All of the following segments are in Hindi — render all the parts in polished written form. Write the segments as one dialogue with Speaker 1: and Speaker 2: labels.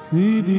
Speaker 1: श्री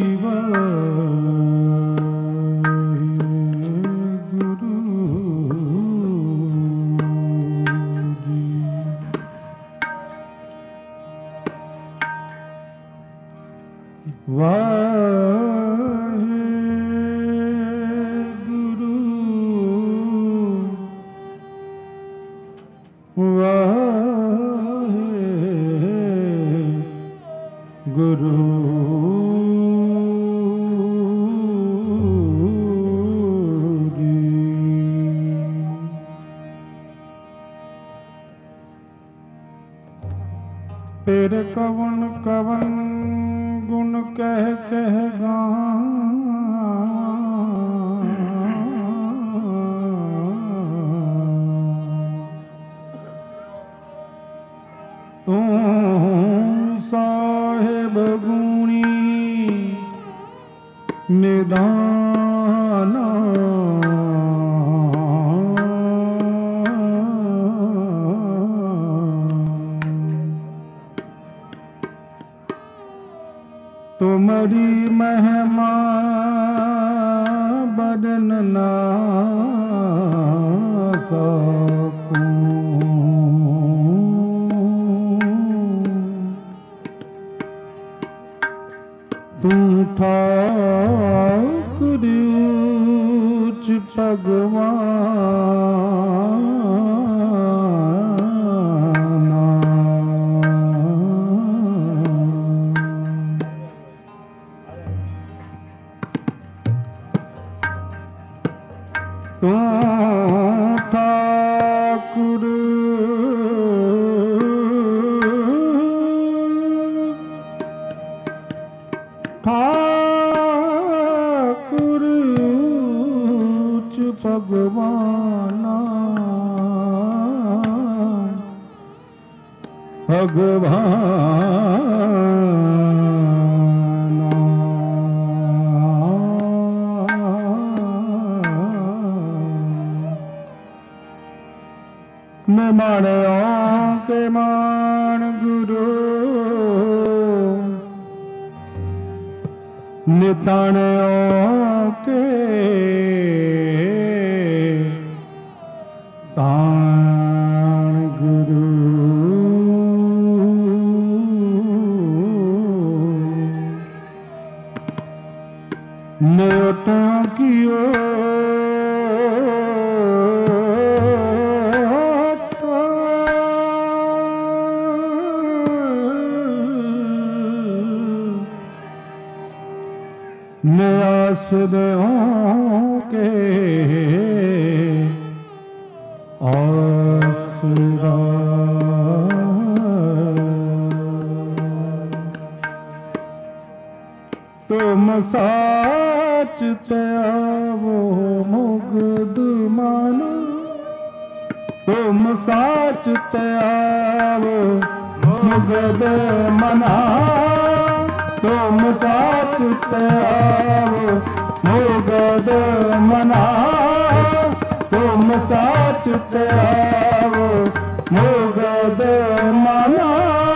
Speaker 1: तेरे कवन कवन गुण कह कह तू साहेब गुणी निदाना तुम्हारी महिमा बदन ना सकूं, तू ठाकुर उच्च भगवान तू ठाकुर ठाकुर उच्च भगवान मैं मानों के मान गुरु नितानों के तान गुरु न्योतों की आसरों के आसरा तुम साच त्यावो मुग्ध मानो, तुम साच त्यावो मुग्ध मना, तुम साच त्यावो मुग्ध मना, तुम साच त्यावो मुग्ध मना।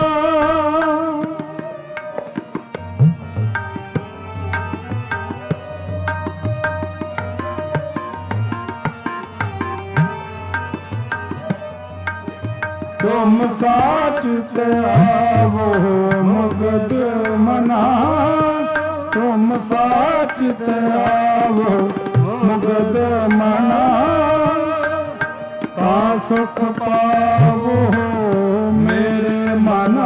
Speaker 1: तुम साच त्यावो मुग्ध मना, तुम साच त्यावो मुग्ध मना, ता सुख पावो मेरे मना।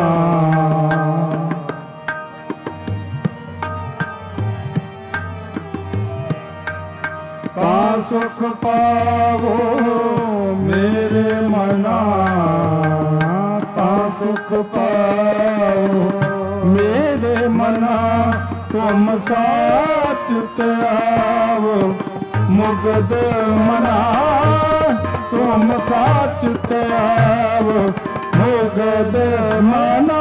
Speaker 1: ता सुख पावो मेरे मना, ता सुख पाओ मेरे मना। तुम साच त्यावो मुग्ध मना, तुम साच त्यावो मुग्ध मना।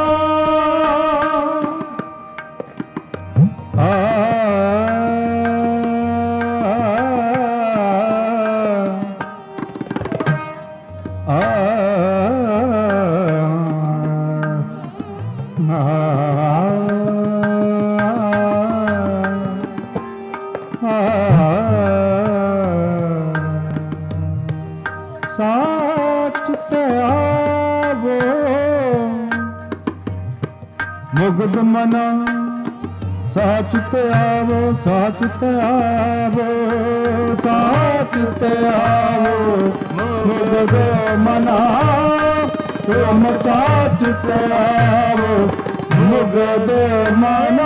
Speaker 1: ਮੁਗਧ ਮਨਾ ਸਾਚ ਤੇ ਆਵੋ, ਸਾਚ ਤੇ ਆਵੋ, ਸਾਚ ਤੇ ਆਵੋ, ਮੁਗਧ ਮਨਾ ਤੁਮ ਸਾਚ ਤੇ ਆਵੋ, ਮੁਗਧ ਮਨਾ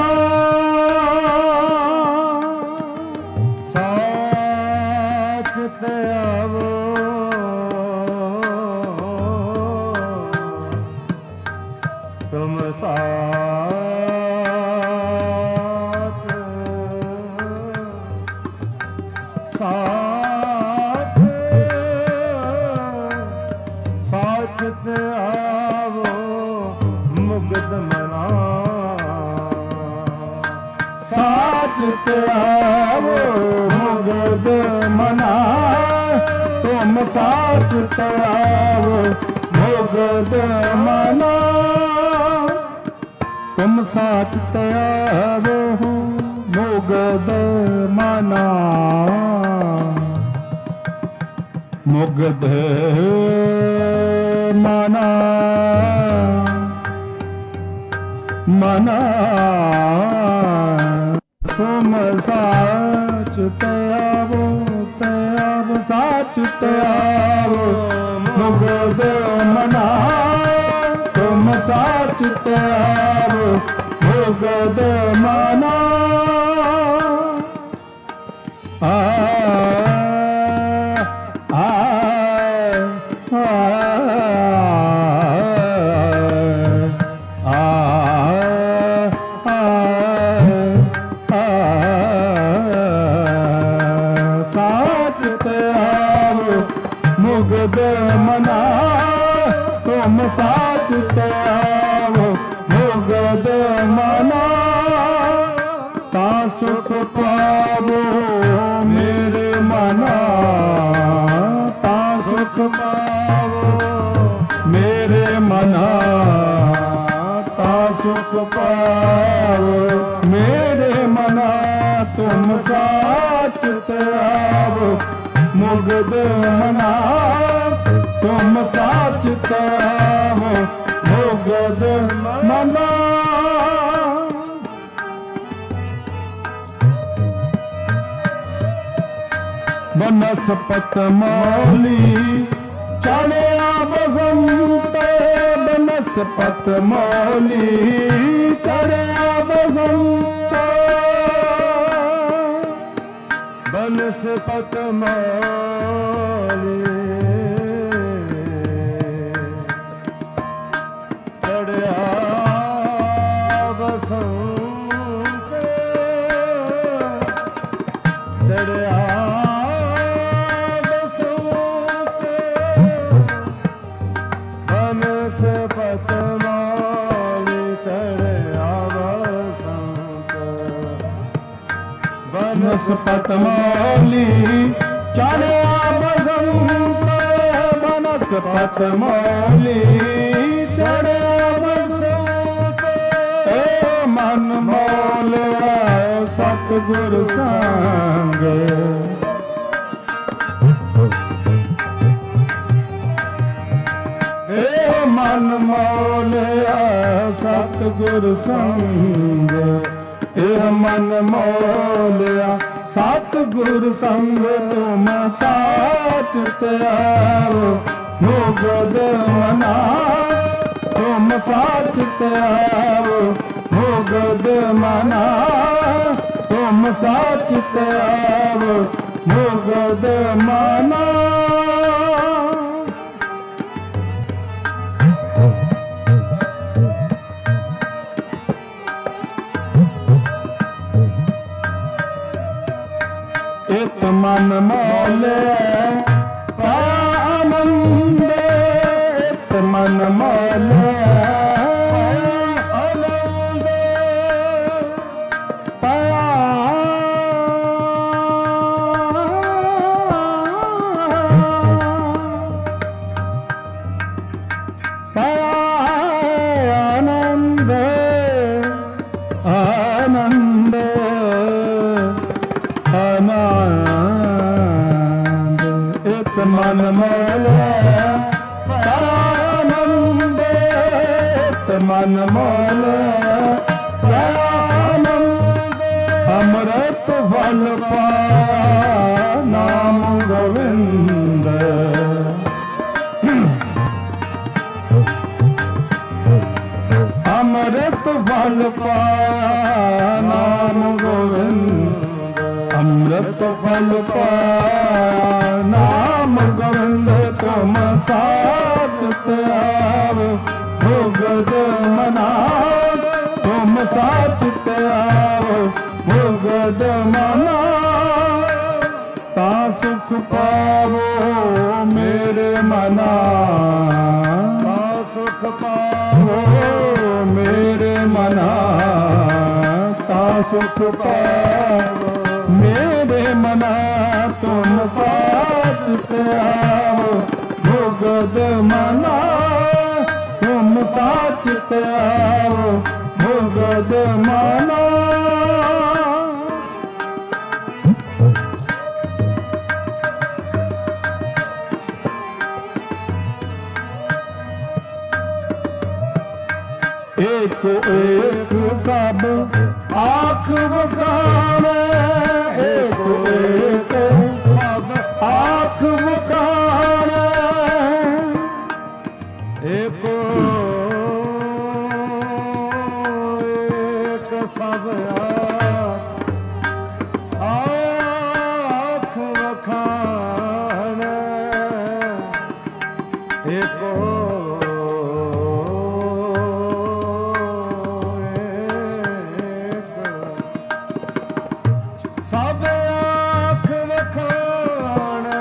Speaker 1: ਸਾਚ ਤੇ ਆਵੋ, ਤੁਮ ਸਾਚ ਸਾਚ ਸਾਚ ਤੇ ਆਵੋ, ਮੁਗਧ ਮਨਾ ਸਾਚ ਤੇ ਆਵੋ, ਮੁਗਧ ਮਨਾ ਤੁਮ ਸਾਚ ਤੇ ਆਵੋ, ਮੁਗਧ ਮਨਾ ਤੁਮ ਸਾਚ ਤੇ ਆਵੋ, ਮੁਗਧ ਮਨਾ ਮੁਗਧ ਮਨਾ ਮਨਾ ਤੁਮ ਸਾਚ ਤੇ ਆਵੋ, ਤੇ ਆਵੋ, ਸਾਚ ਤੇ ਆਵੋ, ਮੁਗਧ ਮਨਾ ਤੁਮ ਸਾਚ ਤੇ ਆਵੋ, ਮੁਗਧ ਮਨਾ ਮੁਗਧ ਮਨਾ ਤੁਮ ਸਾਚ ਤੇ ਆਵੋ, ਮੁਗਧ ਮਨਾ ਤਾਂ ਸੁਖ ਪਾਵੋ ਮੇਰੇ ਮਨਾ, ਤਾਂ ਸੁਖ ਪਾਵੋ ਮੇਰੇ ਮਨਾ, ਤਾਂ ਸੁਖ ਪਾਵੋ ਮੇਰੇ ਮਨਾ ਤੁਮ ਸਾਚ ਤੇ ਆਵੋ, ਮੁਗਧ ਮਨਾ ਤੁਮ ਸਾਚ ਤੇ ਆਵੋ, ਮੁਗਧ ਮਨਾ ਬਨਸਪਤ ਮੌਲੀ ਚੜਿਆ ਬਸੰਤ, ਬਨਸਪਤ ਮੌਲੀ ਚੜਿਆ ਬਸੰਤ, ਬਨਸਪਤ ਮੌਲੀ ਚੜਿਆ ਬਸੰਤ, ਚੜਿਆ ਬਸੰਤ, ਬਨਸਪਤ ਮੌਲੀ ਚੜਿਆ ਬਸੰਤ, ਬਨਸਪਤ ਮੌਲੀ ਚੜਿਆ ਬਸੰਤ, ਬਨਸਪਤ ਮੌਲੀ ਚੜਿਆ ਬਸੰਤ, ਏ ਮਨ ਮੋਲਿਆ ਸਤਿਗੁਰ ਸੰਗ, ਏ ਮਨ ਮੋਲਿਆ ਸਤਿਗੁਰ ਸੰਗ, ਇਹ ਮਨ ਮੋਲਿਆ ਸਤਿਗੁਰ ਸੰਗ, ਤੁਮ ਸਾਚ ਤੇ ਆਵੋ, ਮੁਗਧ ਮਨਾ ਤੁਮ ਸਾਚ ਤੇ ਆਵੋ, ਮੁਗਧ ਮਨਾ ਤੁਮ ਸਾਚ ਤੇ ਆਵੋ, ਮੁਗਧ ਮਨਾ ਇਤ ਮਨ ਮੋਲੇ ਪਾਇਆ ਆਨੰਦ, ਇਤ ਮਨ ਮੋਲੇ ਪਾਇਆ ਆਨੰਦ, ਪਾਇਆ ਆਨੰਦ, ਆਨੰਦ ਆਨੰਦ, ਇਤ ਮਨ ਮੋਲੇ ਆਨੰਦ, ਇਤ ਮਨ ਮੋਲੇ ਅੰਮ੍ਰਿਤ ਫਲ ਪਾਇਆ ਨਾਮ ਗੋਬਿੰਦ ਅੰਮ੍ਰਿਤ ਫਲ ਪਾਇਆ ਨਾਮ ਗੋਬਿੰਦ ਅੰਮ੍ਰਿਤ ਫਲ ਪਾਇਆ ਨਾਮ ਗੋਬਿੰਦ ਤੁਮ ਸਾਚਿਤ ਆਵੋ ਭੁਗਤ ਮਨਾ ਤੁਮ ਸਾਚਿਤ ਆਵੋ ਭੁਗਤ ਮਨਾ ਤਾ ਸੁਖ ਪਾਵੋ ਮੇਰੇ ਮਨਾ ਤਾ ਸੁਖ ਪਾਵੋ ਮੇਰੇ ਮਨਾ ਤਾ ਸੁਖ ਪਾਵੋ ਮੇਰੇ ਮਨਾ ਤੁਮ ਸਾਚਿਤ ਆਵੋ ਭੁਗਤ ਮਨਾ ਤੁਮ ਸਾਚਿਤ ਆਵੋ ਭੁਗਤ ਮਨਾ ਏਕ ਏਕ ਸਭ ਆਖ ਵਖਾਣੈ ਏਕ ਏਕ ਸਭ ਆਖ ਵਖਾਣੈ ਏਕ ਏਕ ਸਭ ਆਖ ਵਖਾਣੈ ਏਕੋ ਸਭ ਆਖ ਵਖਾਣੈ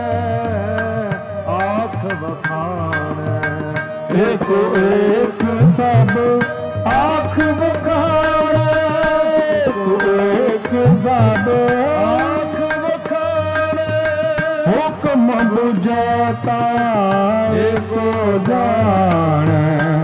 Speaker 1: ਆਖ ਵਖਾਣੈ ਏਕੋ ਏਕ ਸਭ ਆਖ ਵਖਾਣੈ ਏਕੋ ਏਕ ਸਭ ਆਖ ਵਖਾਣੈ ਹੁਕਮ ਬੁਝਾਤਾ ਏਕੋ ਜਾਣੈ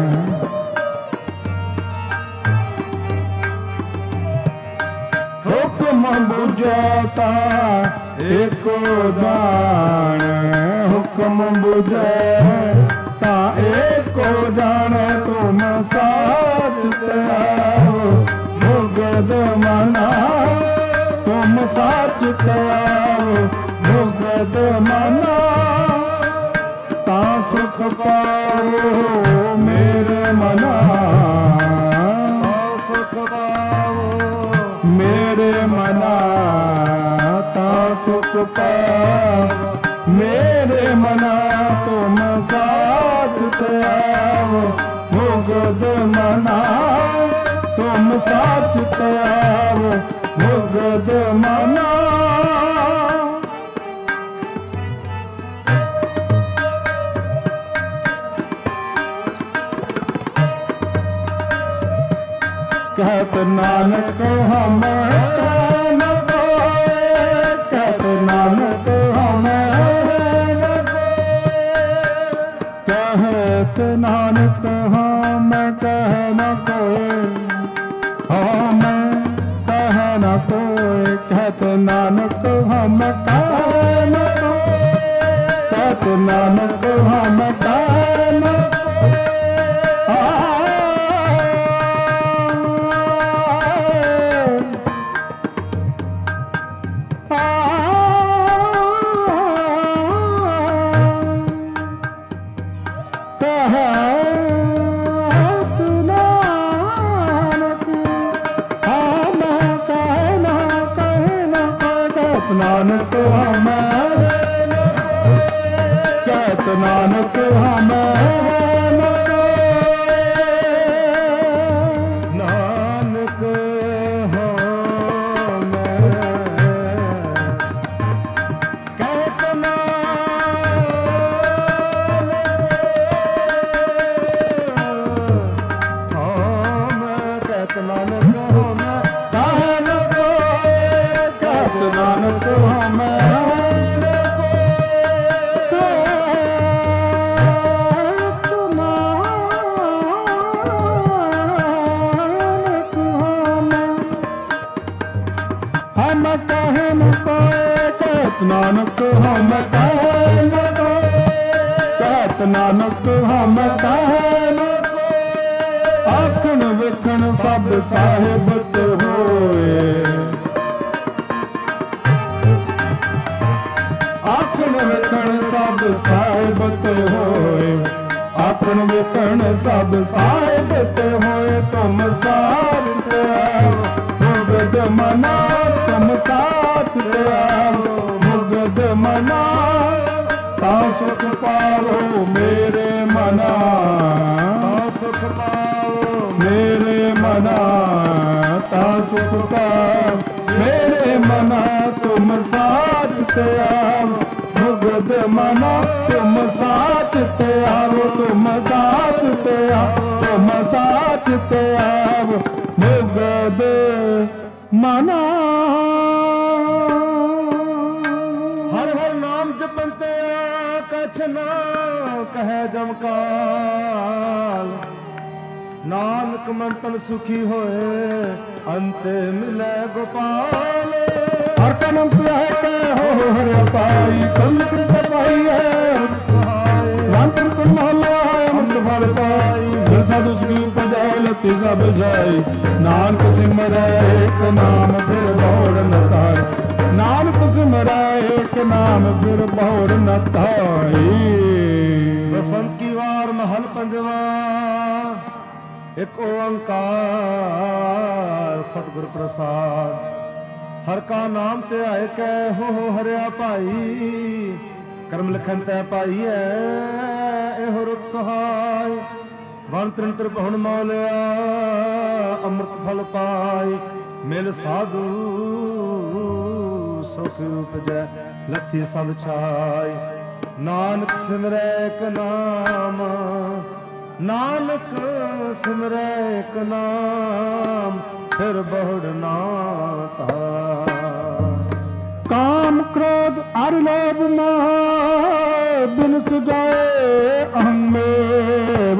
Speaker 1: ਹੁਕਮ ਬੁਝਾਤਾ ਏਕੋ ਜਾਣੈ ਹੁਕਮ ਬੁਝੈ ਤਾ ਏਕੋ ਜਾਣੈ ਤੁਮ ਸਾਚਿਤ ਆਵੋ ਭੁਗਤ ਮਨਾ ਤੁਮ ਸਾਚਿਤ ਆਵੋ ਭੁਗਤ ਮਨਾ ਤਾ ਸੁਖ ਪਾਵੋ ਮੇਰੇ ਮਨਾ ਤਾ ਸੁਖ ਪਾਵੋ ਮੇਰੇ ਮਨਾ ਤਾ ਸੁਖ ਪਾਵੋ ਮੇਰੇ ਮਨਾ ਤੁਮ ਸਾਚਿਤ ਆਵੋ ਭੁਗਤ ਮਨਾ ਤੁਮ ਸਾਚਿਤ ਆਵੋ ਭੁਗਤ ਮਨਾ कहत नानक हम न कोय कहत नानक हम न कोय कहत नानक हम कह न कोय हम कह न कोय कहत नानक हम कह न कोय कहत नानक हम कह न नानक हम कहत नानक हम नानक हम कहत नानक हम नानक हम नानक हम कहत नानक हम आखन विखन सब साहिब होए ਆਪਣ ਵੇਖਣ ਸਭ ਸਾਹਿਬ ਤੇ ਹੋਏ ਤੁਮ ਸਾਥ ਤੇ ਆਵੋ ਮੁਗਦ ਮਨਾ ਤੁਮ ਸਾਥ ਤੇ ਆਵੋ ਮੁਗਦ ਮਨਾ ਤਾ ਸੁਖ ਪਾਵੋ ਮੇਰੇ ਮਨਾ ਤਾ ਸੁਖ ਪਾਵੋ ਮੇਰੇ ਮਨਾ ਤਾ ਸੁਖ ਪਾਵੋ ਮੇਰੇ ਮਨਾ ਤੁਮ ਸਾਥ ਤੇ ਆਵੋ ਮੁਗਦ ਮਨਾ ਤੁਮ ਸਾਥ ਤੇ ਆਵੋ ਤੁਮ ਸਾਥ ਤੇ ਆਵੋ ਤੁਮ ਸਾਥ ਤੇ ਆਵੋ ਮੁਗਦ ਮਨਾ
Speaker 2: ਹਰ ਹਰ ਨਾਮ ਜਪਨ ਤੇ ਕਛ ਨਾ ਕਹੈ ਜਮਕਾਲ ਨਾਨਕ ਮਨ ਤਨ ਸੁਖੀ ਹੋਏ ਅੰਤੇ ਮਿਲੇ ਗੋਪਾਲ
Speaker 1: ਹਰ ਕਾ ਨਾਮ ਪਿਆ ਹੈ ਕਿ ਹੋ ਹਰਿ ਪਾਈ ਕੰਨ ਕਿਰਪਾ ਪਾਈ ਹੈ ਨਾਨਕ ਤੁਮ ਮਹਲਾ ਹੈ ਅੰਮ੍ਰਿਤ ਫਲ ਪਾਈ ਜਿ ਸਾਧੂ ਸੁਖੀ ਉਪਜੈ ਲਤੀ ਸਭ ਜਾਈ ਨਾਨਕ ਸਿਮਰੈ ਏਕ ਨਾਮ ਫਿਰ ਬਹੁੜ ਨ ਧਾਈ ਨਾਨਕ ਸਿਮਰੈ ਏਕ ਨਾਮ ਫਿਰ ਬਹੁੜ ਨ ਧਾਈ
Speaker 2: ਬਸੰਤ ਕੀ ਵਾਰ ਮਹਲ ਪੰਜਵਾ ਇੱਕ ਓੰਕਾਰ ਸਤਿਗੁਰ ਪ੍ਰਸਾਦ ਹਰ ਕਾ ਨਾਮ ਤੇ ਆਏ ਕੈ ਹੋ ਹਰਿਆ ਭਾਈ ਕਰਮ ਲਖਨ ਤੈ ਪਾਈ ਐ ਇਹੋ ਰੁਤ ਸਹਾਈ ਵਨ ਤ੍ਰਿਣ ਤ੍ਰਿਭੁਵਨ ਮੌਲਿਆ ਅੰਮ੍ਰਿਤ ਫਲ ਪਾਈ ਮਿਲ ਸਾਧੂ ਸੁਖ ਉਪਜੈ ਲੱਥੀ ਸਭ ਛਾਈ ਨਾਨਕ ਸਿਮਰੈ ਏਕ ਨਾਮ ਨਾਨਕ ਸਿਮਰੈ ਏਕ ਨਾਮ ਫਿਰ ਬਹੁੜ ਨਾ ਧਾਰ
Speaker 1: ਕਾਮ ਕ੍ਰੋਧ ਅਰ ਲੋਭ ਮੋਹ ਬਿਨ ਸੁਜਾਏ ਅਹੰਮੇਵ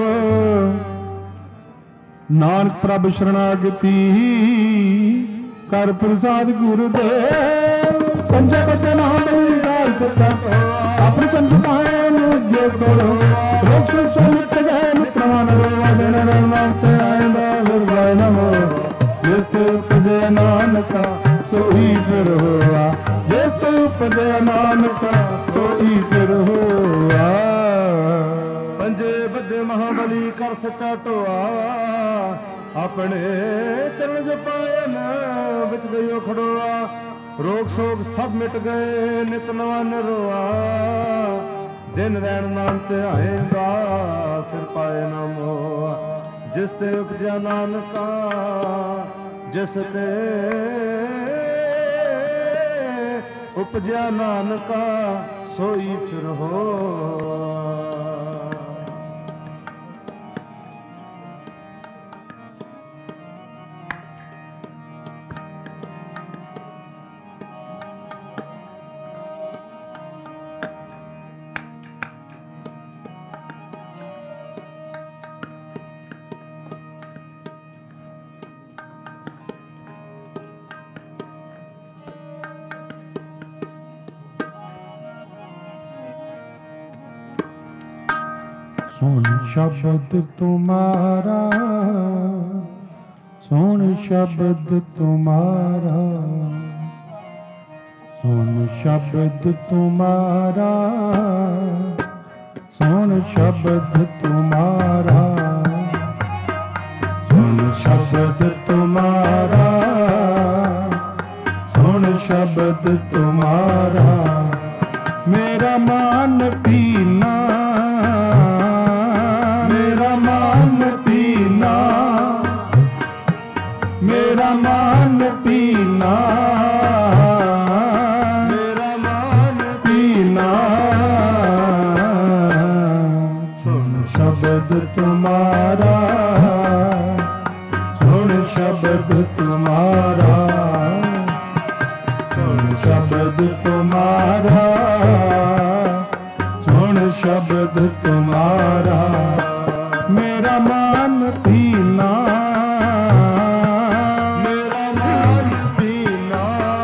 Speaker 1: ਨਾਨਕ ਪ੍ਰਭ ਸ਼ਰਨਾਗਤੀ ਕਰ ਪ੍ਰਸਾਦ ਗੁਰਦੇਵ ਪੰਜੇ ਬੱਤੇ ਨਾਮ ਬਲੀ ਗਾਲ ਸਤਾ ਆਪਣੀ ਚੰਦ ਪਾਏ ਨੂੰ ਜੇ ਕਰੋ ਲੋਕ ਸੁਖ ਮਿਟ ਗਏ ਮਿੱਤਰਾਂ ਰੋਵਾ ਦਿਨ ਨਾਮ ਤੇ ਆਇਂਦਾ ਹਿਰਦੈ ਨਮੋ ਜਿਸ ਤੇ ਉਪਜੇ ਨਾਨਕਾ ਸੋਈ ਫਿਰ ਹੋਆ ਜਿਸ ਤੇ ਉਪਜੇ ਨਾਨਕਾ ਸੋਈ ਫਿਰ ਹੋਆ
Speaker 2: ਪੰਜੇ ਬੱਦੇ ਮਹਾਬਲੀ ਕਰ ਸੱਚਾ ਢੋਆ ਆਪਣੇ ਚਰਨ ਜੋ ਪਾਇਨ ਵਿੱਚ ਦਈਓ ਖੜੋਆ ਰੋਗ ਸੋਗ ਸਭ ਮਿਟ ਗਏ ਨਿਤ ਨਵਾਂ ਨਿਰੋਆ ਦਿਨ ਰਹਿਣ ਨਾਮ ਤੇ ਆਏਗਾ ਫਿਰ ਪਾਏ ਨਾ ਮੋਆ ਜਿਸ ਤੇ ਉਪਜਿਆ ਨਾਨਕਾ ਜਿਸ ਤੇ ਉਪਜਿਆ ਨਾਨਕਾ ਸੋਈ ਫਿਰ ਹੋਆ
Speaker 1: ਸੁਣ ਸ਼ਬਦ ਤੁਮਾਰਾ ਸੁਣ ਸ਼ਬਦ ਤੁਮਾਰਾ ਸੁਣ ਸ਼ਬਦ ਤੁਮਾਰਾ ਸੁਣ ਸ਼ਬਦ ਤੁਮਾਰਾ ਸੁਣ ਸ਼ਬਦ ਤੁਮਾਰਾ ਸੁਣ ਸ਼ਬਦ ਤੁਮਾਰਾ ਮੇਰਾ ਮਨ ਪੀਨਾ ਮੇਰਾ ਮਨ ਪੀਨਾ ਮੇਰਾ ਮਨ ਪੀਨਾ
Speaker 2: ਮੇਰਾ ਮਨ
Speaker 1: ਪੀਨਾ ਸੁਣ ਸ਼ਬਦ ਤੁਮਾਰਾ ਸੁਣ ਸ਼ਬਦ ਤੁਮਾਰਾ ਸੁਣ ਸ਼ਬਦ ਤੁਮਾਰਾ ਸੁਣ ਸ਼ਬਦ ਤੁਮਾਰਾ ਮੇਰਾ ਮਨ ਪੀਨਾ
Speaker 2: ਮੇਰਾ ਮਨ ਪੀਨਾ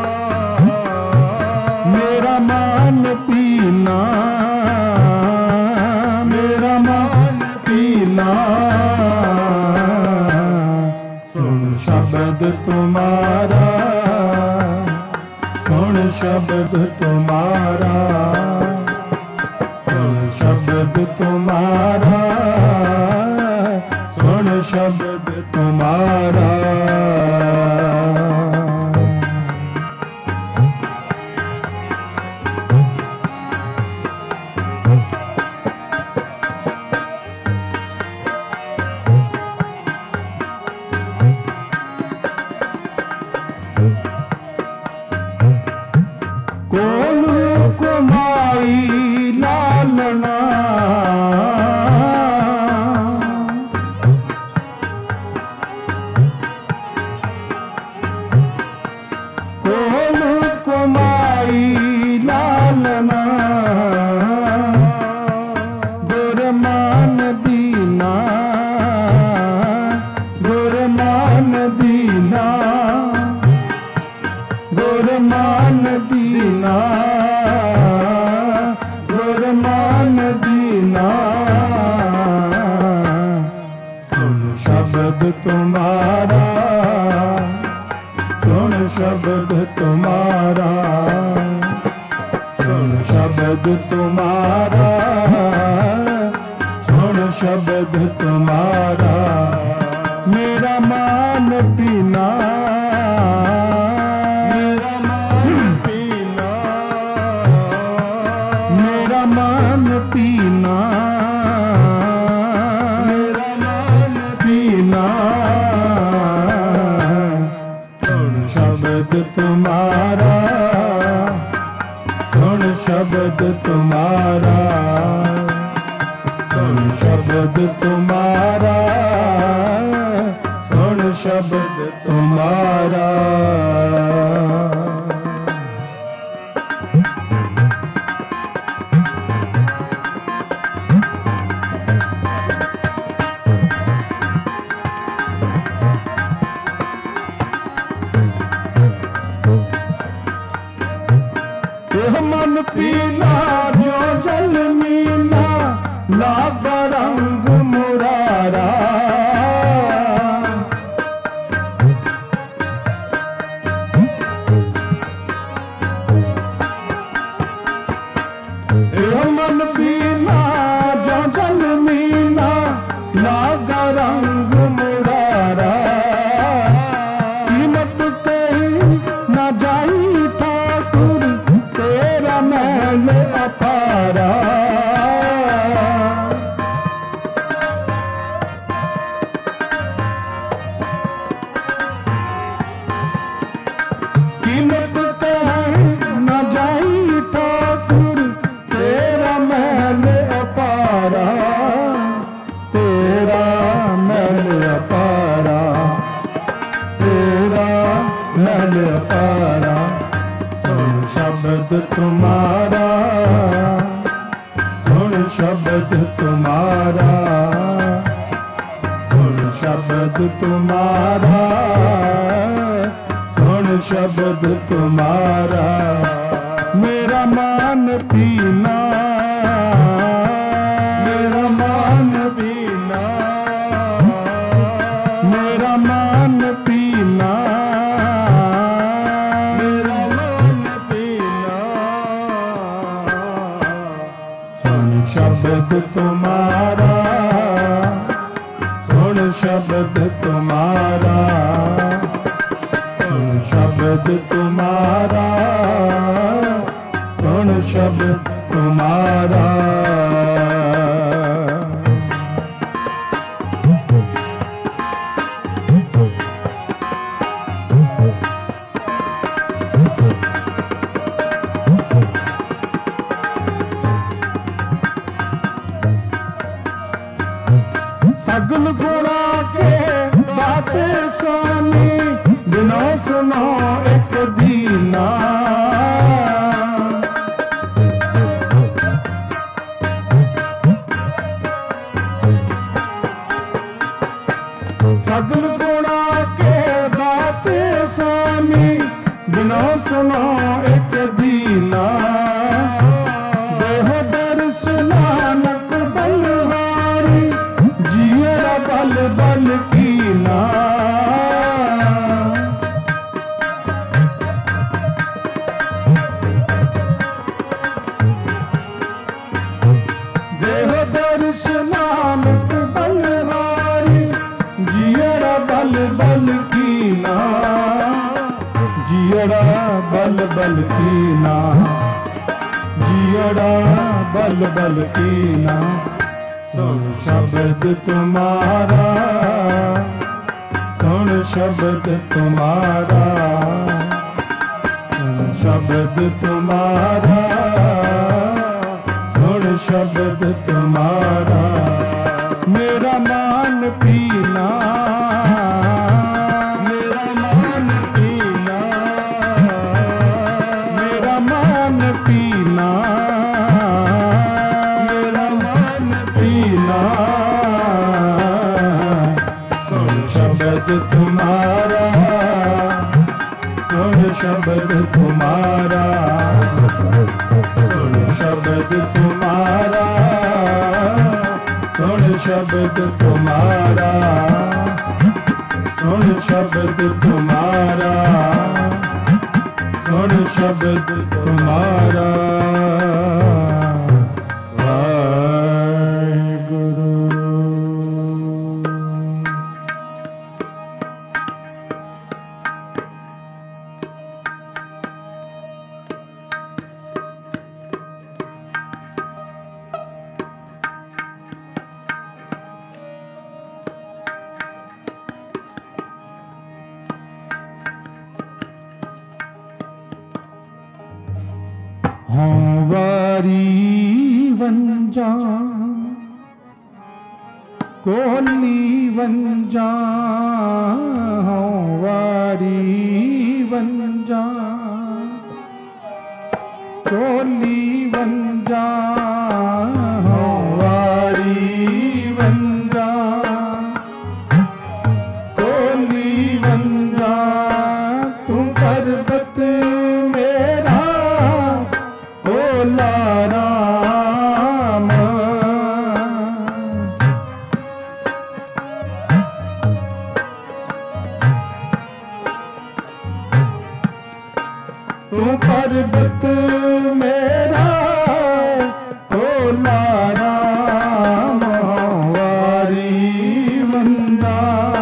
Speaker 1: ਮੇਰਾ ਮਨ ਪੀਨਾ ਮੇਰਾ ਮਨ ਪੀਨਾ ਸੁਣ ਸ਼ਬਦ ਤੁਮਾਰਾ ਸੁਣ ਸ਼ਬਦ ਤੁਮਾਰਾ ਸੁਣ ਸ਼ਬਦ ਤੁਮਾਰਾ शब्द तुम्हारा। सगुल गुणा के बाते स्वामी बिना सुनो एक दीना। सगुल गुणा के बाते स्वामी बिना सुनो एक दीना। देहो दर्श नानक बलहारी जिया बल बल कीना। देहो दर्श नानक बलहारी बल कीना, जियड़ा बल बल कीना। सुन शब्द तुम्हारा, सुन शब्द तुम्हारा, सुन शब्द तुम्हारा, सुन शब्द तुम्हारा। मेरा मान पीना, मेरा मान पीना, मेरा मान पीना, मेरा मान पीना। सुन शब्द तुम्हारा, सुन शब्द तुम्हारा, सुन शब्द तुम्हारा, सुन शब्द तुम्हारा, सुन शब्द तुम्हारा, सुन शब्द तुम्हारा। वाहेगुरु। हाँ वारी वंजा, कोली वंजा, हाँ वारी वंजा, कोली वंजा, हाँ वारी वंजा, कोली वंजा। तू पर्वत मेरा भोला राम, तू पर्वत मेरा भोला राम। वारी वंदा,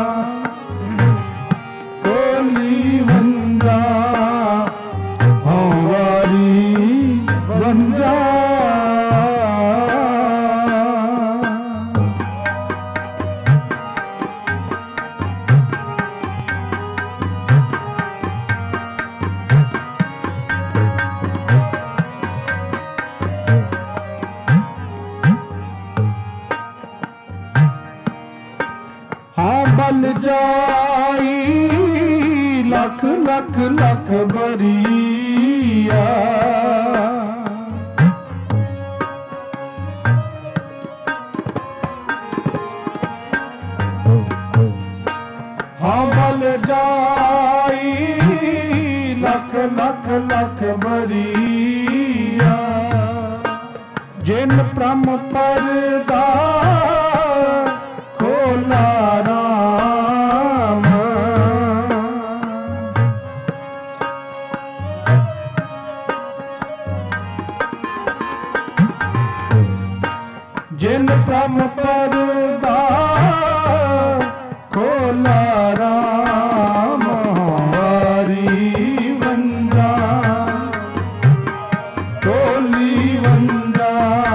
Speaker 1: कोली वंदा, हाँ वारी वंजा। हाँ बल जाई लख लख लख बरिया, हाँ बल जाई लख लख लख बरिया। जिन प्रम परदा खोला राम, जिन प्रम परदा खोला राम। वारी वंदा, कोली वंदा,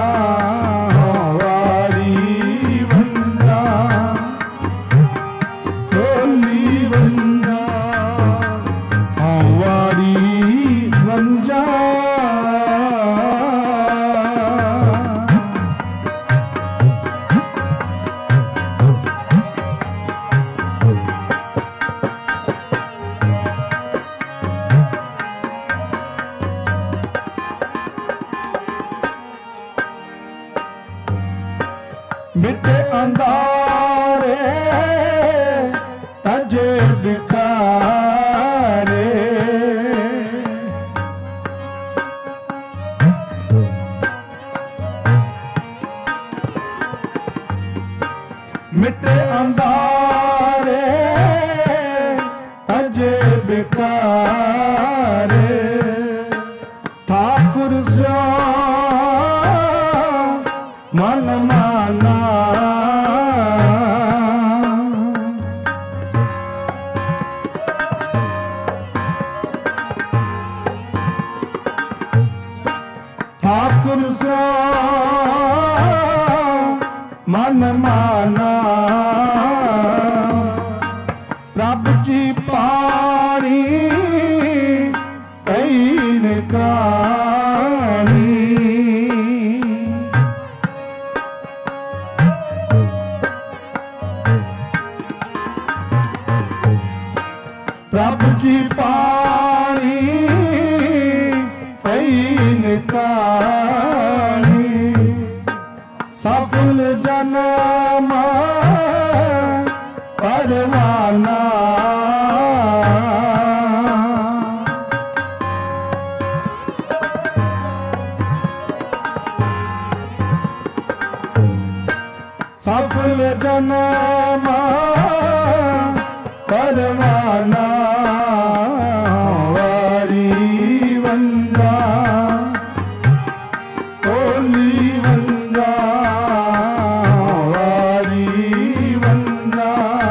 Speaker 1: वारी वंदा, कोली वंदा, वारी वंजा। मिटे अंधारे तजे बिखारे, मिटे अंधारे तजे बिखारे। ठाकुर श्याम मन माना, सो मन माना प्रभ जी पानी कईन कानी प्रभ जी पानी कईन कानी सफल जन्म परवाना सफल जन्म परवाना वारी वंदा ओली वंदा वारी वंदा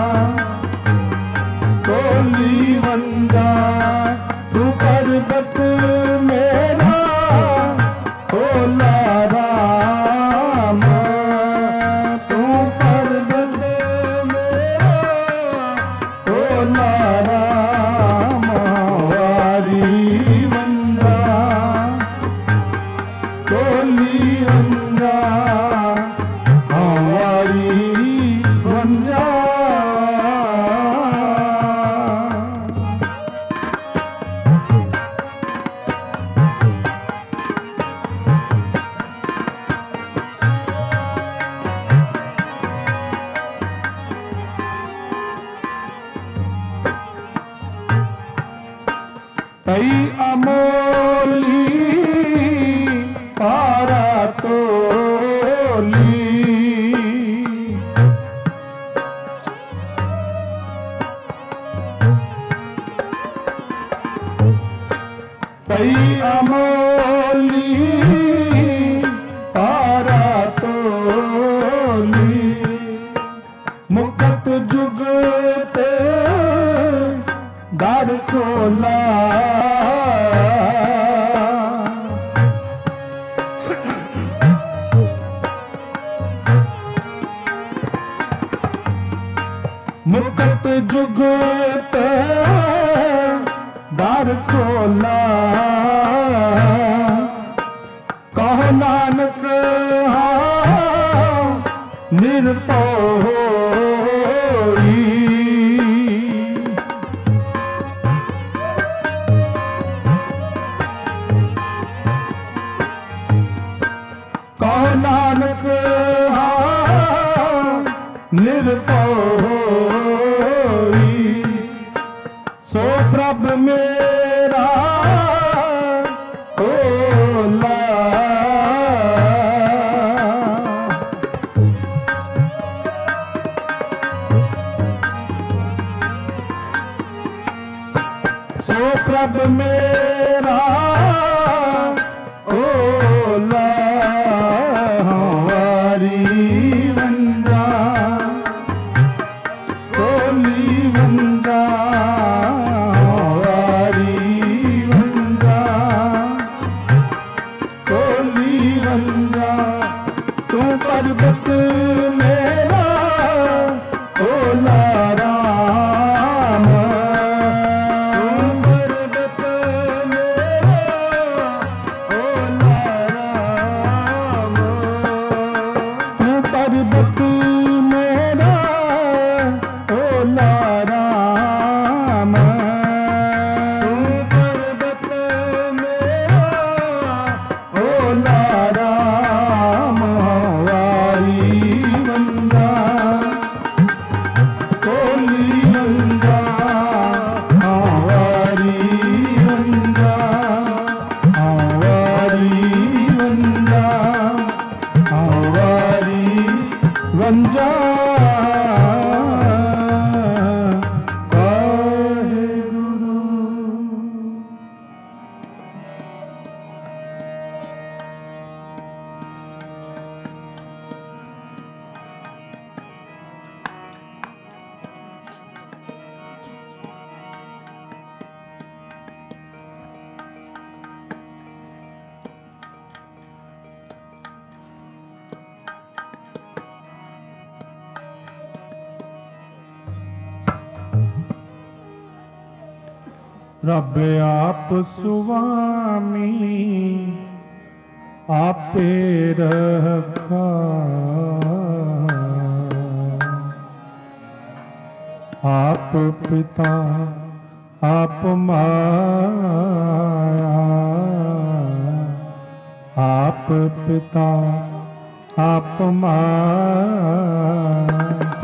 Speaker 1: ओली वंदा तू पर्वत मेरा ओला राम तू पर्वत मेरा ओला राम वारी वंदा कोली वंदा वारी वंदा तई अमोली पारा तोली तई अमोली पारा तोली मुकत जुगते दर खोला मुकत जुगत दर खोला कहो नानक हाँ निरपो होई कहो नानक हाँ निरपो सो प्रभ मेरा ओला सो प्रभ मेरा ओला वारी वंदा कोली वंदा तू पर्वत मेरा ओला राम तू पर्वत मेरा ओला राम तू पर्वत मेरा ओला रब आप सुवामी आपे रखा, आप पिता आप माया, आप पिता आप माया,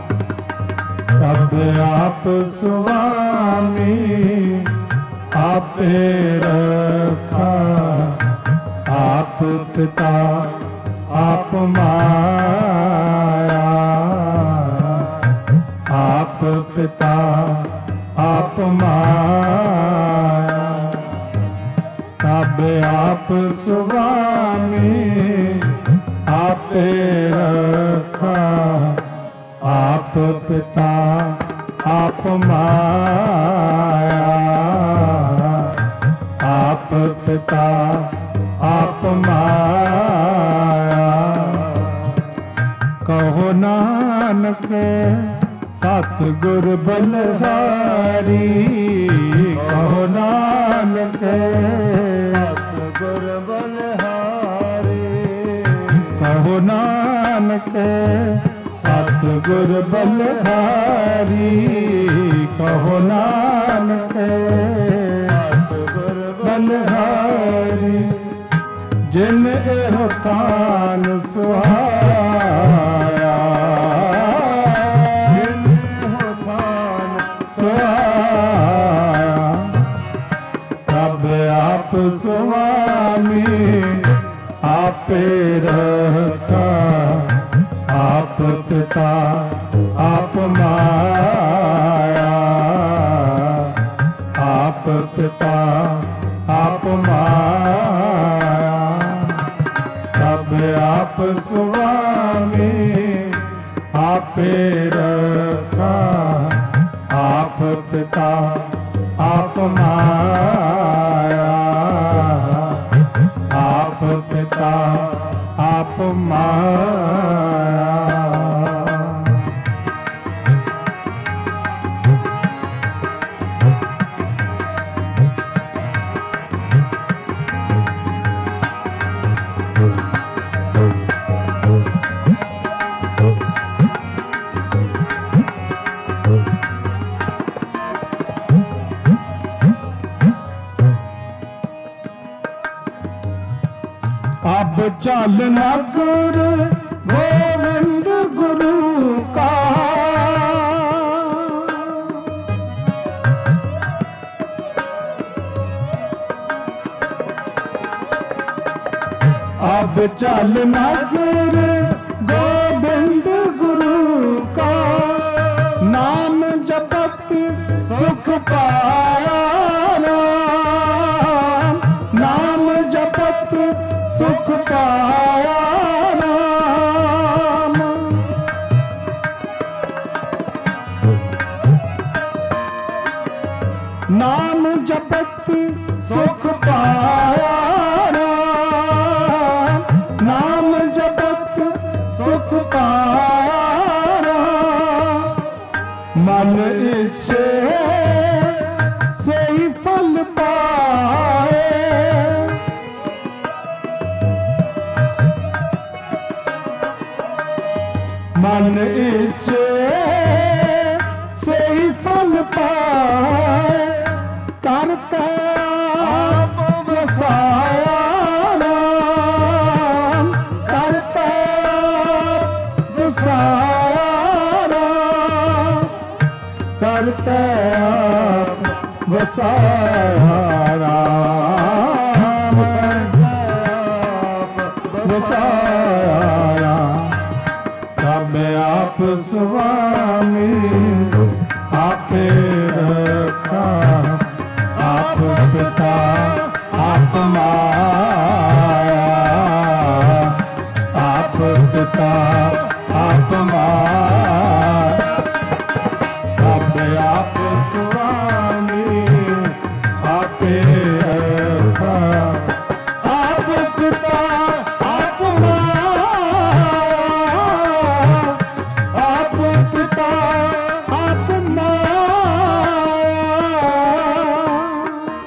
Speaker 1: रब आप स्वामी आपे रखा, आप पिता आप माया, आप पिता आप माया, रब आप स्वामी आपे रखा, आप पिता आप माया, आप पिता आप माया, कहो नानक सतगुर बलहारी, कहो नानक
Speaker 2: सतगुर बलहारी,
Speaker 1: कहो नानक सतगुर बलहारी, कहो नानक
Speaker 2: सतगुर
Speaker 1: बलहारी, जिन एहो तान सुहाया,
Speaker 2: जिन एहो तान
Speaker 1: सुहाया, रब आप स्वामी आपे रखा, आप पिता आप माया, आप पिता आप माया, रब आप स्वामी आपे रखा, आप पिता आप माया, आप पिता आप माया। अब चल नगर गोविंद गुरु का, अब चल नगर गोविंद गुरु का, नाम जपत सुख पाया राम, नाम जपत सुख पाया राम, नाम जपत सुख पाया राम, नाम जपत सुख पाया राम, मन इच्छे सोई फल पाए, मन इच्छे सोई फल पाए, करते आप वसाया राम, करते आप वसाया राम, करते आप वसाया राम, करते आप वसाया, रब आप स्वामी आपे रखा, आप पिता आप माया, आप पिता आप माया, रब आप स्वामी आपे रखा, आप पिता आप माया, आप पिता आप माया,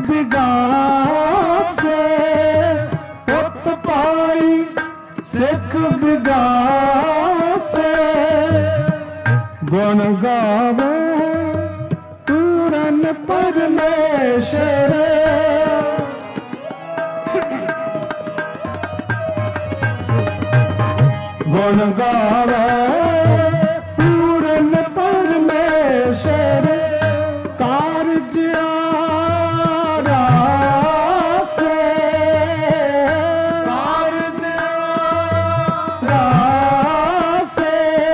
Speaker 1: बिगासे पुत पाई सिख बिगासे गुण गावे पूरन परमेश्वर गुण गावे पूरन परमेश्वर कारज आरासे कारज आरासे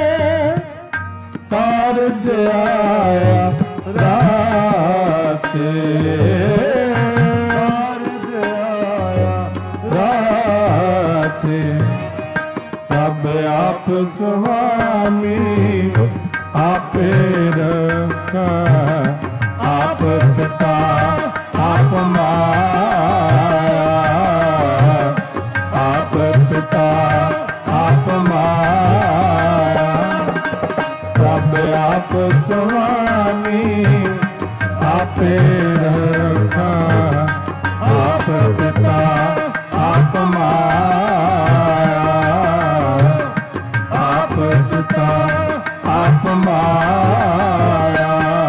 Speaker 1: कारज आया रासे कारज आया रासे तब आप स्वामी आपे रखा आप पिता आप माया आप पिता आप माया तब आप स्वामी आपे रखा आप पिता आप माया आप पिता आप माया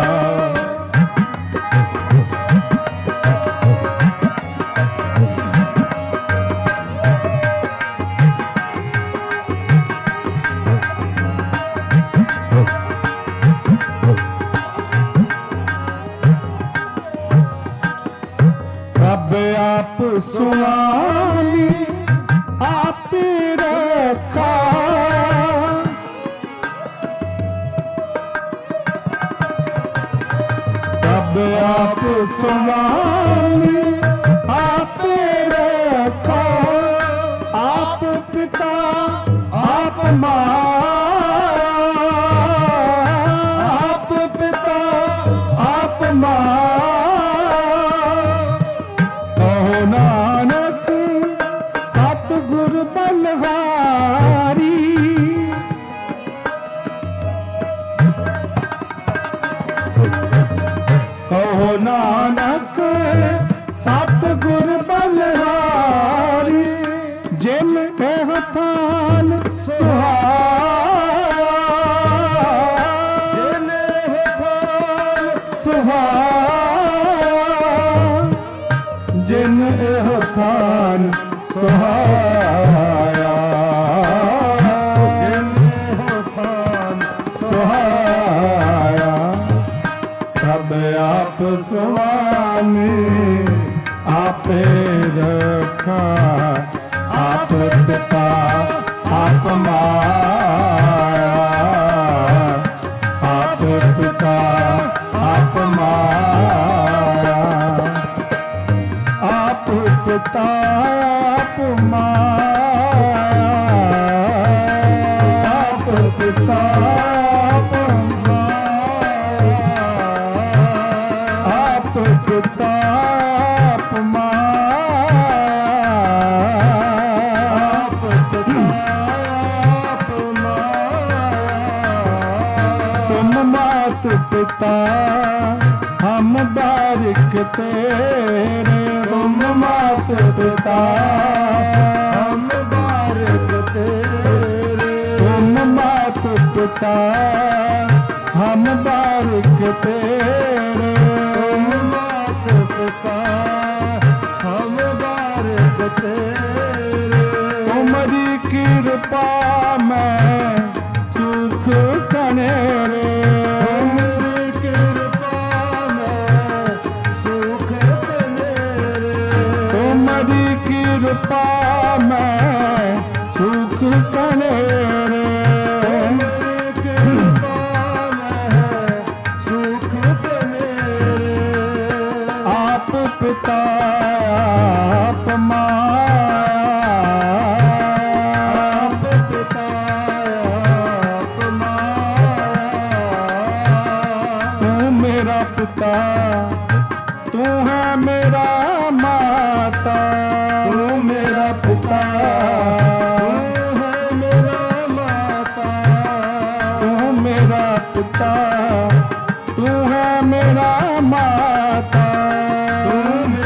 Speaker 1: रब आप स्वामी आप रखा रब आप स्वामी आप रखा आप पिता आप माया आप पिता आप माया कहो नानक सतगुर बलहारी कहो नानक सतगुर बलहारी जिम एह थान सुहाया जिम एह थान सुहाया जिन एह थान सुहाया जिन एह थान सुहाया तब आप स्वामी आपे रखा आप पिता आप माया आप पिता आप माया आप पिता आप माया आप पिता आप माया आप पिता आप माया आप पिता आप माया तुम मात पिता हम बारिक तेरे तुम मात पिता हम बारिक तेरे तुम मात पिता हम बारिक तेरे तुम मात पिता हम बारिक तेरे तुम्हारी कृपा में सुख कनेरे तुम्हारी कृपा में सुख कनेरे तुम्हारी कृपा में सुख कनेरे आप पिता आप माया आप पिता आप माया तू मेरा पिता तू है मेरा माता तू मेरा पिता तू है मेरा माता तू मेरा पिता तू है मेरा माता तू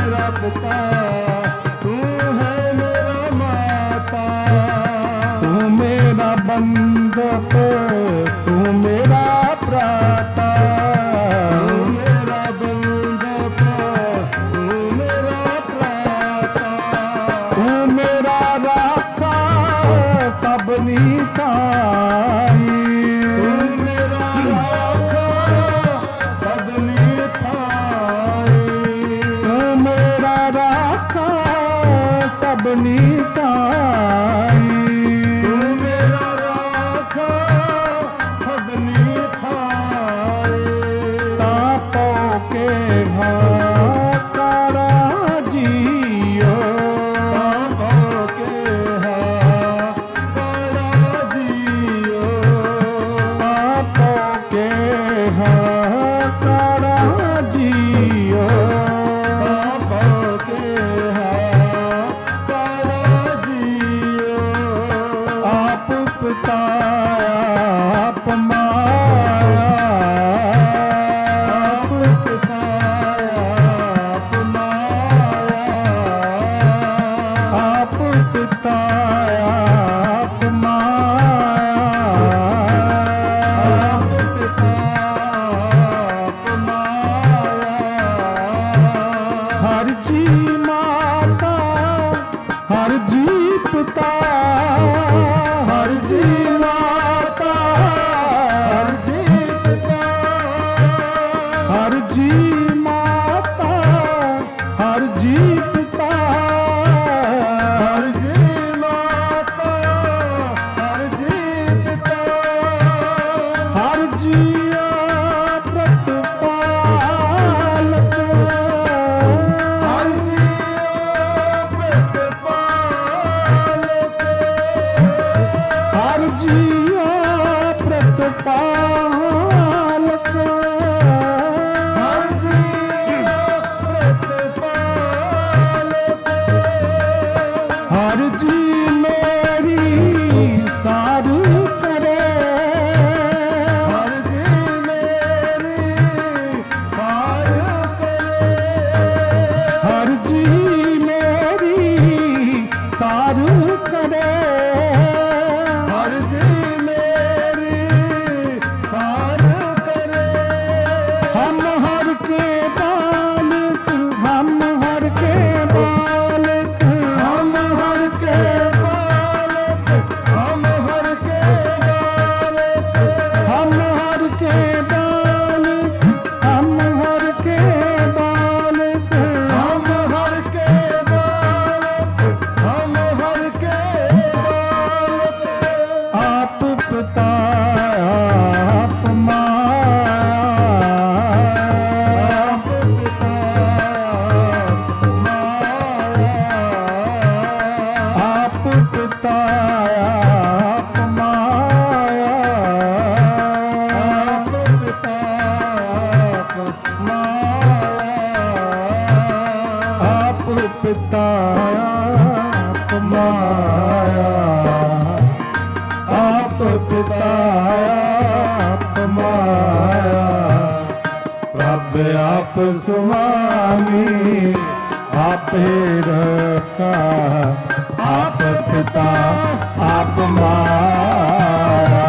Speaker 1: समाया प्रभ आप स्वामी आपे रखा आप पिता आप माया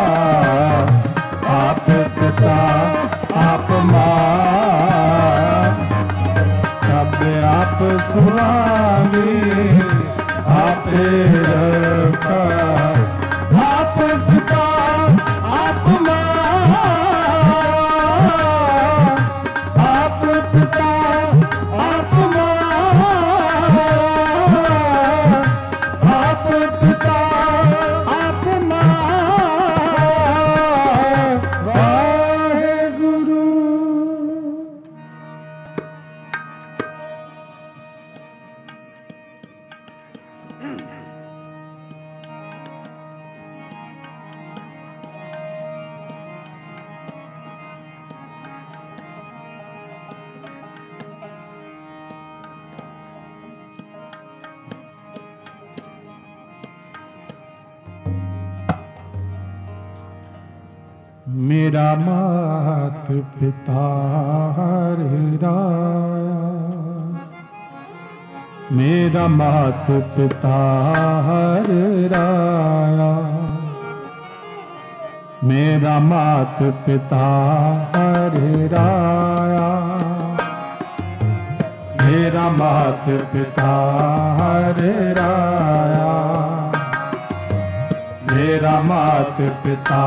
Speaker 1: आप पिता आप माया प्रभ आप स्वामी आपे रखा आप पिता आप माया आप पिता आप माया आप पिता आप माया वाहेगुरु। मेरा मात पिता हरिराया मेरा मात पिता हरिराया मेरा मात पिता हरिराया मेरा मात पिता हरिराया मेरा मात पिता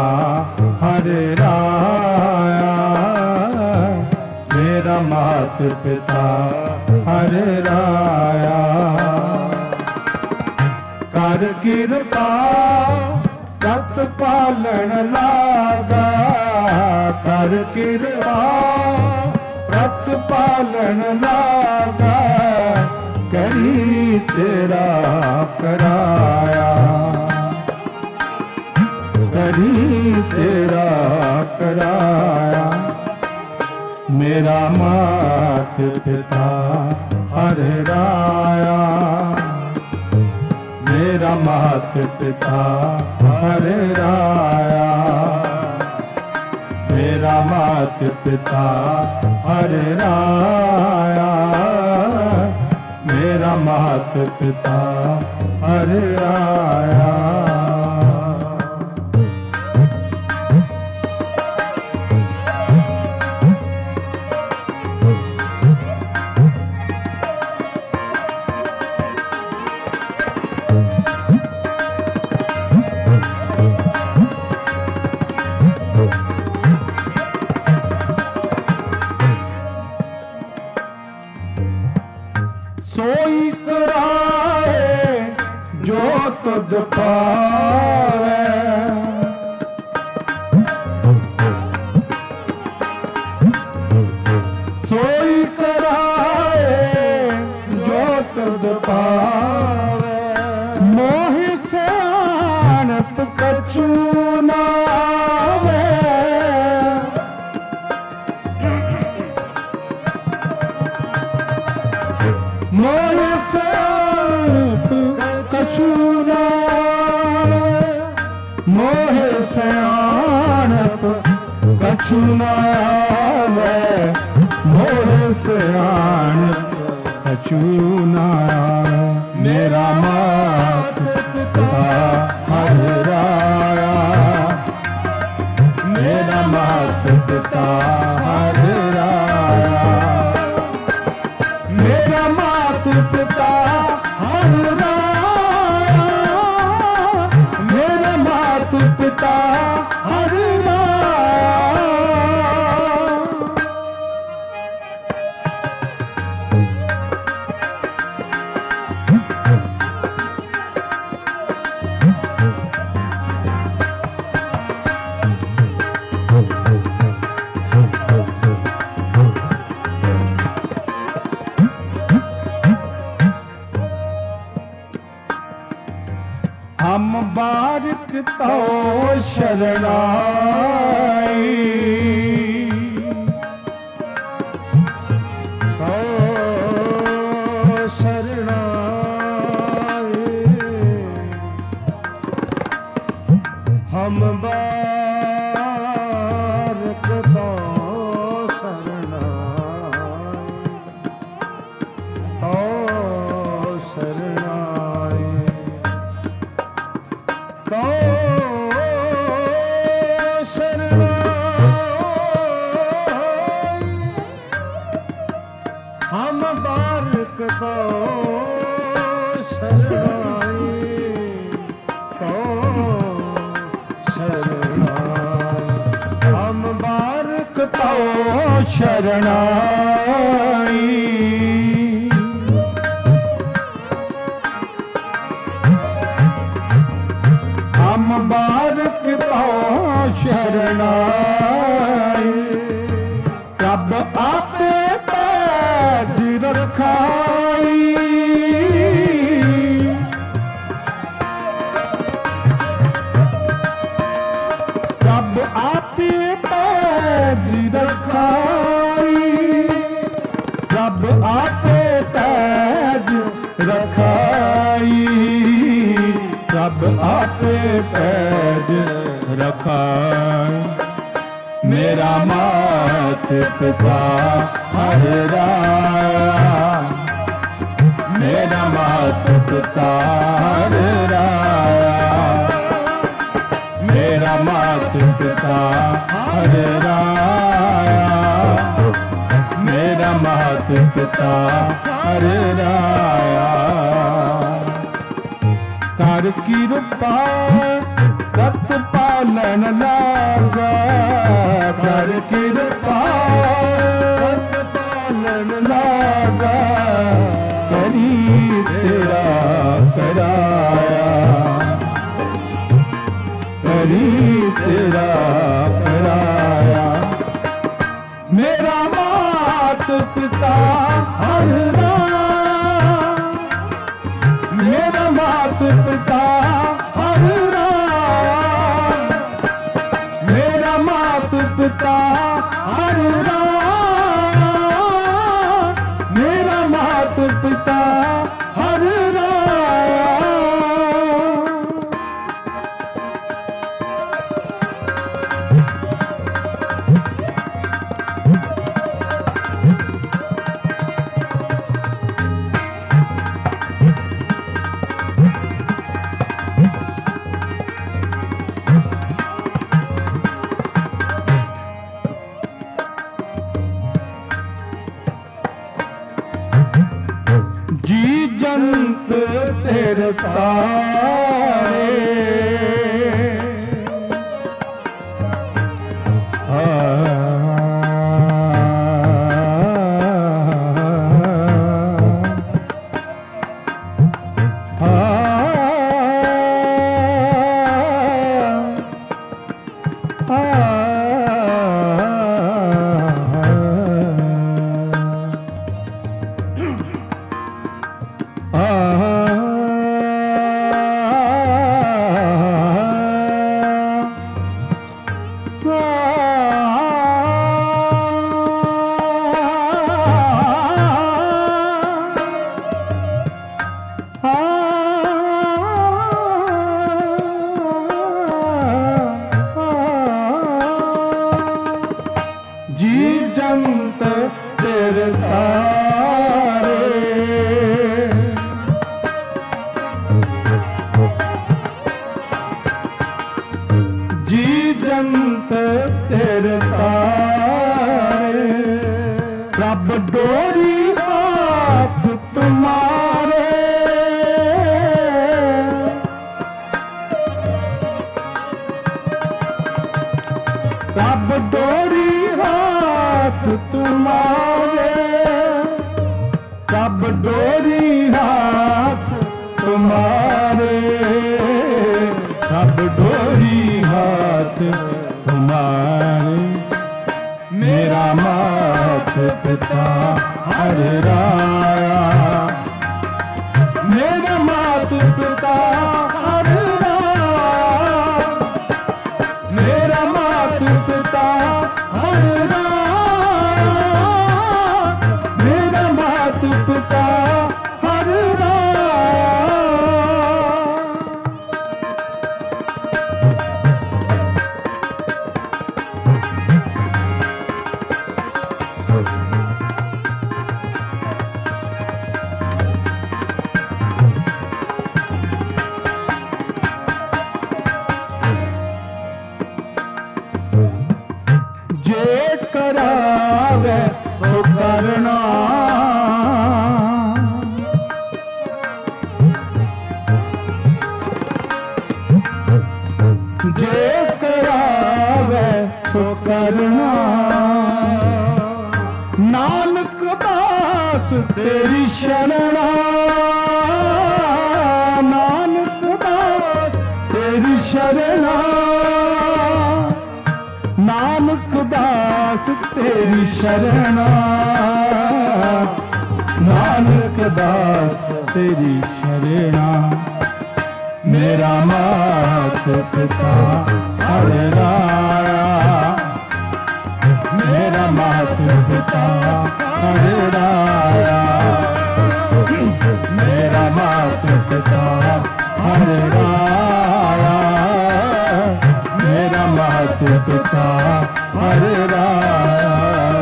Speaker 1: हरिराया मेरा मात पिता हरिराया कर कृपा रत पालन लागा कर कृपा रत पालन लागा करी तेरा कराया करी तेरा कराया मेरा मात पिता हरिराया मेरा मात पिता हरिराया मेरा मात पिता हरिराया मेरा मात पिता हरिराया। सोई कराए जो तुझ पाए सोई कराए जो तुझ पावे मोह सियाणप कछु नावे मोह सियाणप कछु नावे मोह सियाणप कछु नावे मोह सियाणप कछु नावे मेरा मात पिता हरिराया मेरा मात पिता हरिराया मेरा मात पिता हरिराया मेरा मात पिता हरिराया हम बारिक तो शरणाई तो शरणाई हम बारिक तो शरणाई। हम बालक तो शरणाई। रब आपे पैज रखाई। रब आपे पैज रखाई। रब आपे पैज रखाई। रब आपे पैज रखाई। मेरा मात पिता हर राया। मेरा मात पिता हर राया। मेरा मात पिता हर राया। मेरा मात पिता हर राया। कर की रूपा रत पालन लागा। कर की रूपा रत पालन लागा। करी तेरा कराया। करी तेरा कराया। मेरा मात पिता हर राम। मेरा मात पिता हर राम। मेरा मात पिता हर राम। मेरा मात पिता हर राम। जी जंत तेरे तारे। जी जंत तेरे तारे। जी जंत तेरे तारे। रब डोरी हाथ तुम्हारे। रब डोरी हाथ तुम्हारे। रब डोरी हाथ तुम्हारे। रब डोरी हाथ तुम्हारे। मेरा मात पिता हर राया। मेरा मात पिता हर राया। मेरा मात पिता हर राया। मेरा मात पिता हर राया। जे करावे सो करना। जे करावे सो करना। तेरी शरणा, नानक दास तेरी शरणा, नानक दास तेरी शरणा, नानक दास तेरी शरणा। मेरा मात पिता हर राया, मेरा मात पिता हर राया, मेरा मात पिता हर राया, मेरा मात पिता हर राया।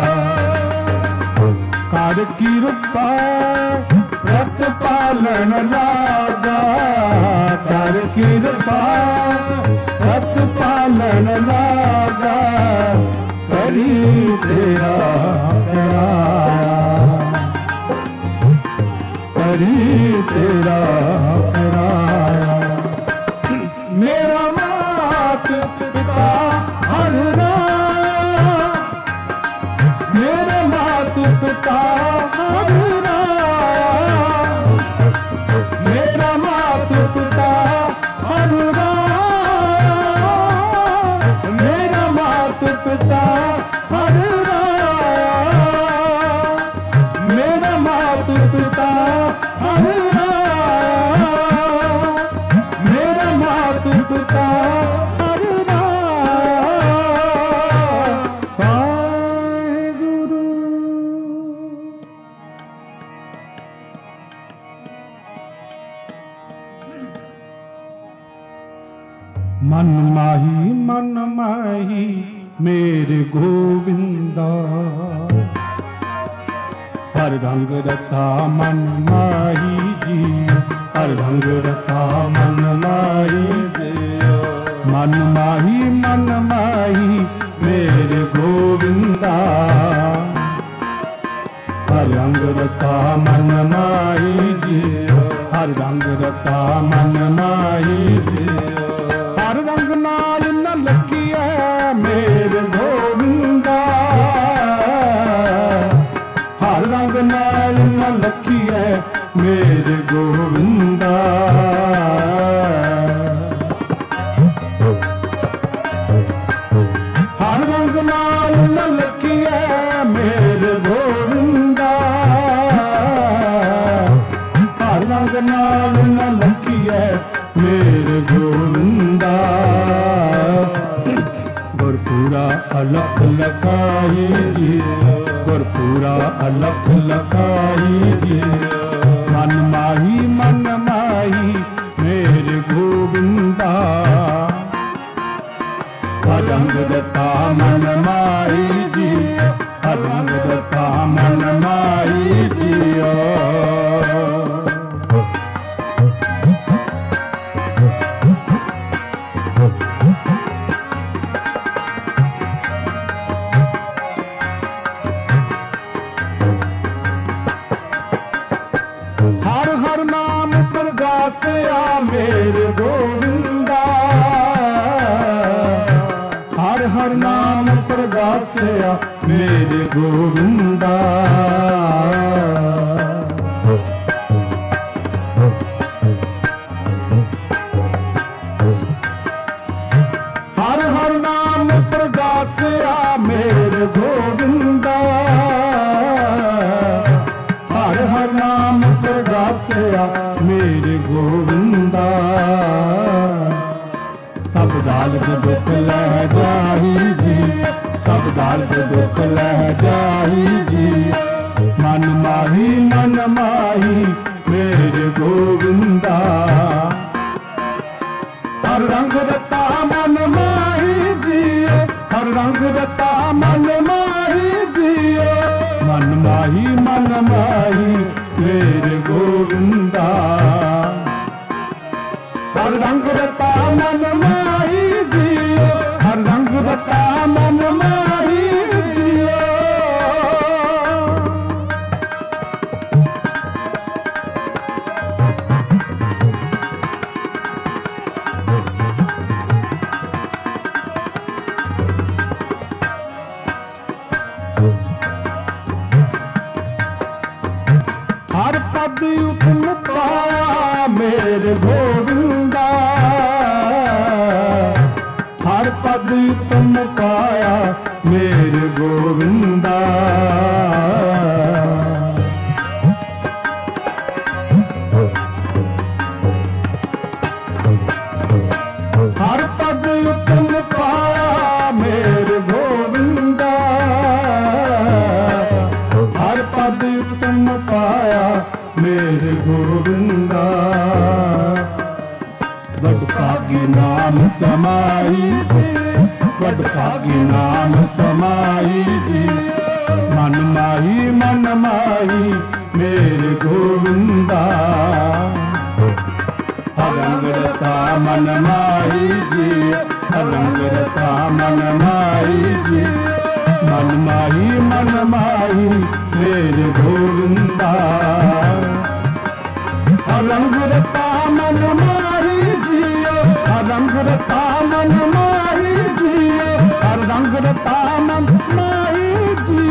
Speaker 1: कर कृपा व्रत पालन लागा, कर कृपा व्रत पालन लागा, करी तेरा कराया, करी तेरा कराया। मेरा मात पिता हर राया, मेरे मात पिता हर राया, मेरा मात पिता हर राया, मेरा मात पिता हर राया, मेरा मात पिता हर राया, मेरा मात पिता हर राया। वाहेगुरु। मन माही मेरे गोविंदा, हर रंग रता मन माही जी, हर रंग रता मन माही जियो। मन माही मेरे गोविंदा, हर रंग रता मन माही जियो, हर रंग रता मन माही जियो। हर रंग नाल न लखिए मेरे गोविंदा, हर रंग नाल न लखिए मेरे गोविंदा। हर रंग नाल न लखिए मेरे गोविंदा, हर रंग नाल न लखिए मेरे गोविंदा। गुरपुरा अलख लखाई जियो, गुरपुरा अलख लखाई जियो। मन माही मेरे गोविंदा, हर रंग रता मन माही जियो, हर रंग रता मन माही जियो। हर हर नाम प्रगासया मेरे गोविंदा, हर हर नाम प्रगासया मेरे गोविंदा। हर हर नाम प्रगासया मेरे गोविंदा, हर हर नाम प्रगासया मेरे गोविंदा। सब दालत दुख लह जाही जी, सब दालत दुख लह जाही जी। मन माही मेरे गोविंदा, हर रंग रता मन माही जियो, हर रंग रता मन माही जियो। मन माही मेरे गोविंदा, हर रंग रता मन माही जियो, हर रंग रता मन माही जियो। ਉਤਮ ਪਾਇਆ ਮੇਰੇ ਗੋਬਿੰਦਾ ਹਰ ਪਦ ਉਤਮ ਪਾਇਆ ਮੇਰੇ ਗੋਬਿੰਦਾ ਹਰ ਪਦ ਉਤਮ ਪਾਇਆ ਮੇਰੇ ਗੋਬਿੰਦਾ ਹਰ ਪਦ ਉਤਮ ਪਾਇਆ ਮੇਰੇ ਗੋਬਿੰਦਾ ਵਡ ਭਾਗੀ ਨਾਮ ਸਮਾਈ ਜੀ ਵਡ ਭਾਗੀ ਨਾਮ ਸਮਾਈ ਜੀ ਮਨ ਮਾਹੀ ਮੇਰੇ ਗੋਬਿੰਦਾ ਰੰਗ ਰਤਾ ਮਨ ਮਾਹੀ ਜੀ ਰੰਗ ਰਤਾ ਮਨ ਮਾਹੀ ਜੀ ਮਨ ਮਾਹੀ ਮੇਰੇ ਗੋਬਿੰਦਾ ਰੰਗ ਰਤਾ ਮਨ ਮਾਹੀ ਜੀ ਰੰਗ ਰਤਾ ਮਨ ਮਾਹੀ ਜੀ ਰੰਗ ਰਤਾ ਮਨ ਮਾਹੀ ਜੀ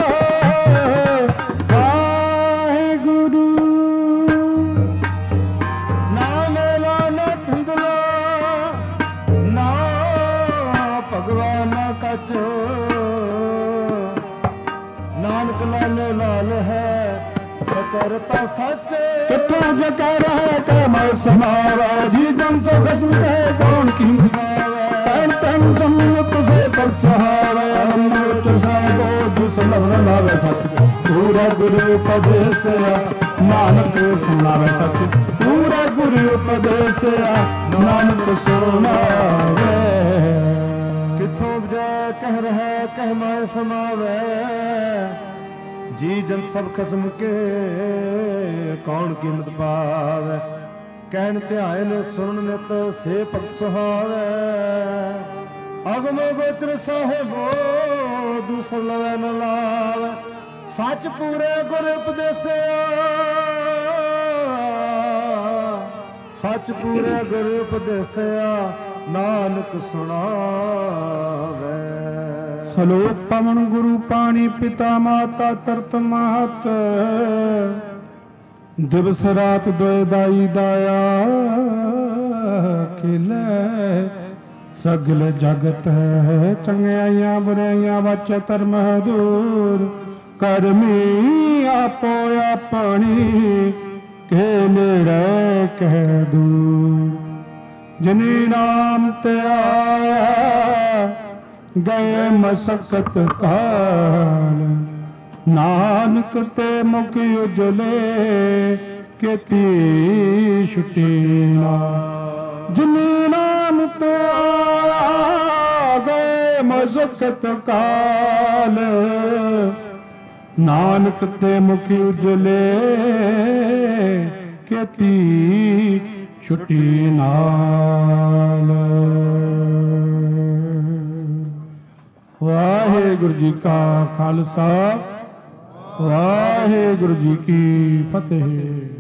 Speaker 2: ਨਾਨਕ ਲਾਲੇ ਲਾਲ ਹੈ ਸਚਰਤਾ ਸੱਚ
Speaker 1: ਕਿਥੋਂ ਜਕਰ ਹੈ ਕਿ ਮੈਂ ਸਮਾਵਾ ਜੀ ਜਨ ਸੋ ਖਸਮ ਹੈ ਕੌਣ ਕੀ ਮੁਹਾਵੇ ਤਨ ਤਨ ਸੰਮਤ ਸੇ ਬਖਸ਼ਾਵੇ ਅੰਮ੍ਰਿਤ ਸਾਹਿਬੋ ਜਿਸ ਲਵਨ ਲਾਵੇ ਸੱਚ ਪੂਰਾ ਗੁਰੂ ਉਪਦੇਸਿਆ ਨਾਨਕ ਸੁਣਾਵੇ ਸੱਚ ਪੂਰਾ ਗੁਰੂ ਉਪਦੇਸਿਆ ਨਾਨਕ ਸੁਣਾਵੇ
Speaker 2: ਕਿਥੋਂ ਜੈ ਕਹਿ ਰਹਿ ਕਹਿ ਮੈਂ ਸਮਾਵੇ ਜੀ ਜਨ ਸਭ ਖਸਮ ਕੇ ਕੌਣ ਕੀਮਤ ਪਾਵੇ ਕਹਿਣ ਧਿਆਨ ਸੁਣਨ ਨਿਤ ਸੇ ਭਗਤ ਸੁਹਾਵੇ ਅਗਮ ਗੋਚਰ ਸਾਹਿਬੋ ਦੂਸਰ ਲਵੇ ਨ ਲਾਵੇ ਸੱਚ ਪੂਰੇ ਗੁਰ ਉਪਦੇਸਿਆ ਸੱਚ ਪੂਰੇ ਗੁਰ ਉਪਦੇਸਿਆ ਨਾਨਕ ਸੁਣਾਵੇ
Speaker 1: ਸਲੋਕ ਪਵਨ ਗੁਰੂ ਪਾਣੀ ਪਿਤਾ ਮਾਤਾ ਤਰਤ ਮਹਤ ਦਿਵਸ ਰਾਤ ਦੋਇ ਦਾਈ ਦਾਇਆ ਖਿਲੇ ਸਗਲ ਜਗਤ ਹੈ ਚੰਗਿਆਈਆਂ ਬੁਰਾਈਆਂ ਵਾਚੈ ਧਰਮ ਦੂਰ ਕਰਮੀ ਆਪੋ ਆਪਣੀ ਕੇ ਨੇੜੇ ਕਹਿ ਦੂਰ ਜਿਨੀ ਨਾਮ ਤੇ ਆਇਆ ਗਏ ਮਸਕਤ ਕਾਲ ਨਾਨਕ ਤੇ ਮੁਖ ਉਜਲੇ ਕੀਤੀ ਛੁਟੀ ਨਾ ਜਿਨੀ ਨਾਮ ਤੇ ਆਇਆ ਗਏ ਮਸਕਤ ਕਾਲ ਨਾਨਕ ਤੇ ਮੁਖ ਉਜਲੇ ਕੀਤੀ ਛੁਟੀ ਨਾਲ ਵਾਹਿਗੁਰੂ ਜੀ ਕਾ ਖਾਲਸਾ ਵਾਹਿਗੁਰੂ ਜੀ ਕੀ ਫਤਿਹ।